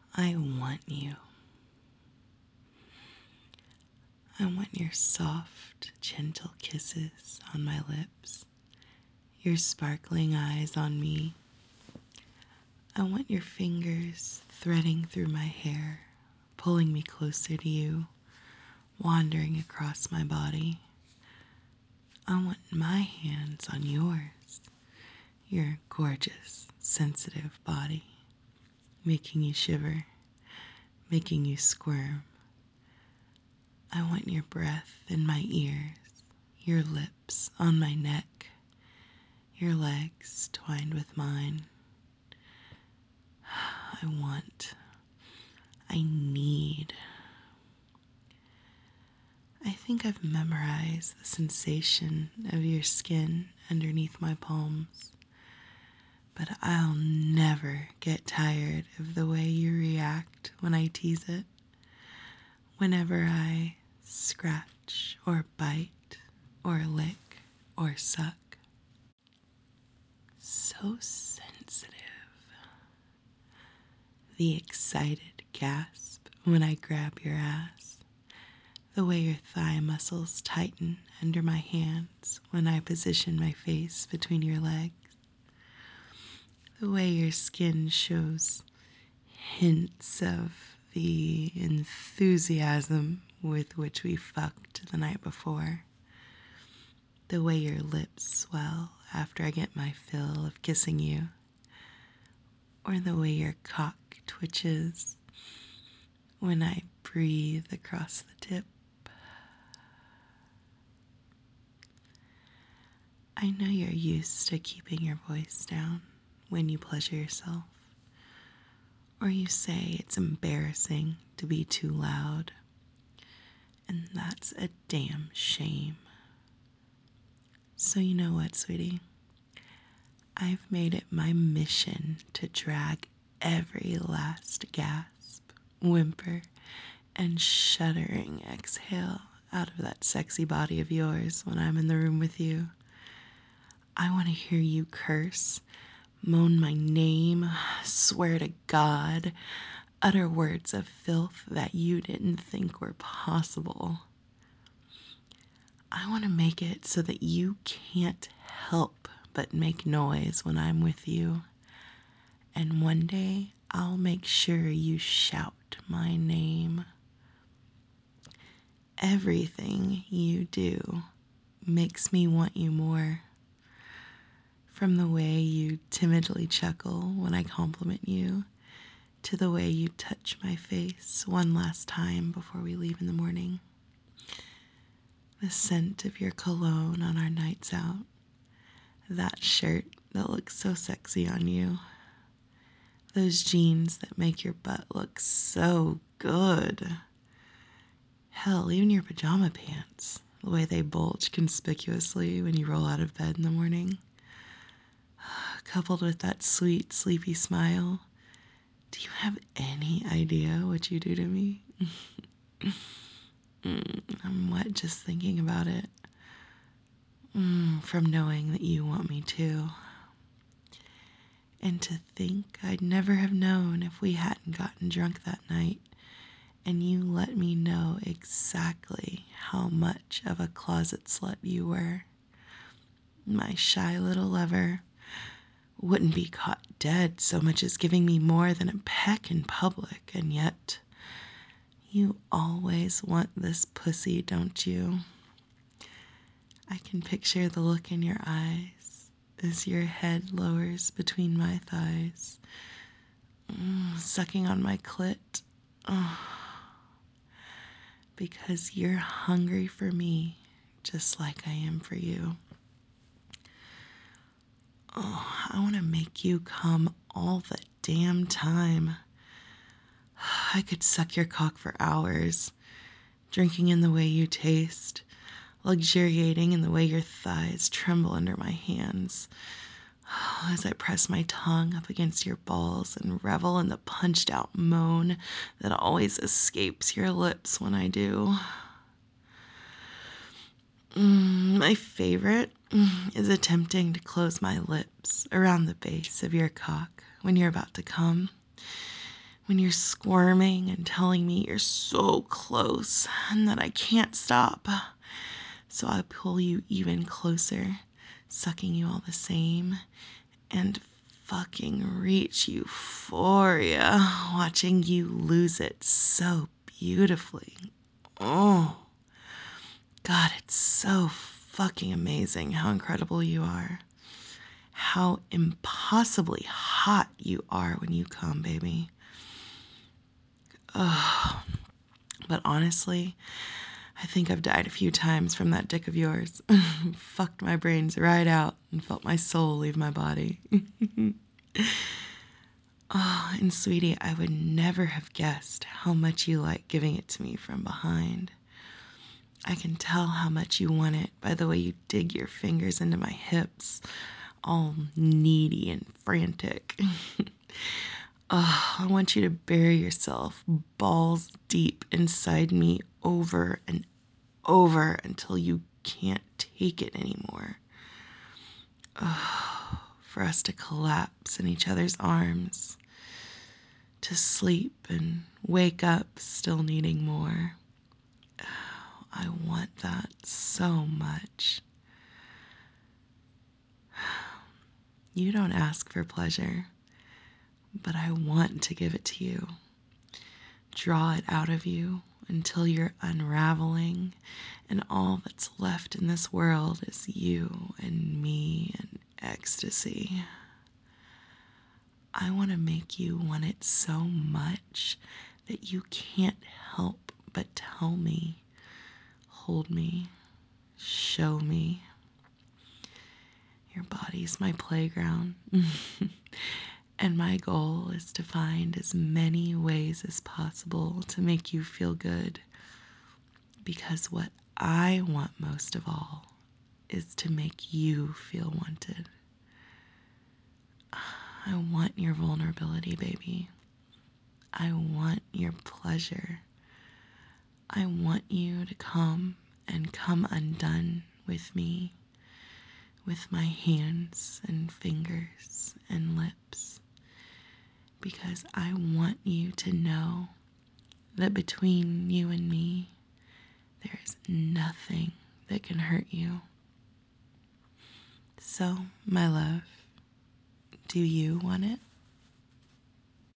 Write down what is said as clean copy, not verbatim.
I want you. I want your soft, gentle kisses on my lips, your sparkling eyes on me. I want your fingers threading through my hair, pulling me closer to you, wandering across my body. I want my hands on yours, your gorgeous, sensitive body, making you shiver, making you squirm. I want your breath in my ears, your lips on my neck, your legs twined with mine. I need. I think I've memorized the sensation of your skin underneath my palms, but I'll never get tired of the way you react when I tease it. Whenever I scratch or bite or lick or suck. So sensitive. The excited gasp when I grab your ass. The way your thigh muscles tighten under my hands when I position my face between your legs. The way your skin shows hints of the enthusiasm with which we fucked the night before. The way your lips swell after I get my fill of kissing you. Or the way your cock twitches when I breathe across the tip. I know you're used to keeping your voice down when you pleasure yourself. Or you say it's embarrassing to be too loud. And that's a damn shame. So you know what, sweetie? I've made it my mission to drag every last gasp, whimper, and shuddering exhale out of that sexy body of yours when I'm in the room with you. I want to hear you curse, moan my name, swear to God, utter words of filth that you didn't think were possible. I want to make it so that you can't help but make noise when I'm with you. And one day I'll make sure you shout my name. Everything you do makes me want you more. From the way you timidly chuckle when I compliment you, to the way you touch my face one last time before we leave in the morning. The scent of your cologne on our nights out. That shirt that looks so sexy on you. Those jeans that make your butt look so good. Hell, even your pajama pants, the way they bulge conspicuously when you roll out of bed in the morning. Coupled with that sweet, sleepy smile. Do you have any idea what you do to me? I'm wet just thinking about it. From knowing that you want me to. And to think I'd never have known if we hadn't gotten drunk that night and you let me know exactly how much of a closet slut you were. My shy little lover wouldn't be caught dead so much as giving me more than a peck in public, and yet you always want this pussy, don't you? I can picture the look in your eyes as your head lowers between my thighs, sucking on my clit. Because you're hungry for me just like I am for you. I want to make you come all the damn time. I could suck your cock for hours, drinking in the way you taste, luxuriating in the way your thighs tremble under my hands, as I press my tongue up against your balls and revel in the punched out moan that always escapes your lips when I do. My favorite is attempting to close my lips around the base of your cock when you're about to come. when you're squirming and telling me you're so close and that I can't stop. So I pull you even closer, sucking you all the same, and fucking reach euphoria, watching you lose it so beautifully. Oh, God, it's so fucking amazing how incredible you are. How impossibly hot you are when you come, baby. But honestly, I think I've died a few times from that dick of yours. Fucked my brains right out and felt my soul leave my body. Oh, and sweetie, I would never have guessed how much you like giving it to me from behind. I can tell how much you want it by the way you dig your fingers into my hips, all needy and frantic. Oh, I want you to bury yourself balls deep inside me over and over until you can't take it anymore. Oh, for us to collapse in each other's arms, to sleep and wake up still needing more. Oh, I want that so much. You don't ask for pleasure, but I want to give it to you. Draw it out of you until you're unraveling, and all that's left in this world is you and me and ecstasy. I want to make you want it so much that you can't help but tell me, hold me, show me. Your body's my playground. And my goal is to find as many ways as possible to make you feel good. Because what I want most of all is to make you feel wanted. I want your vulnerability, baby. I want your pleasure. I want you to come and come undone with me, with my hands and fingers and lips, because I want you to know that between you and me, there is nothing that can hurt you. So, my love, do you want it?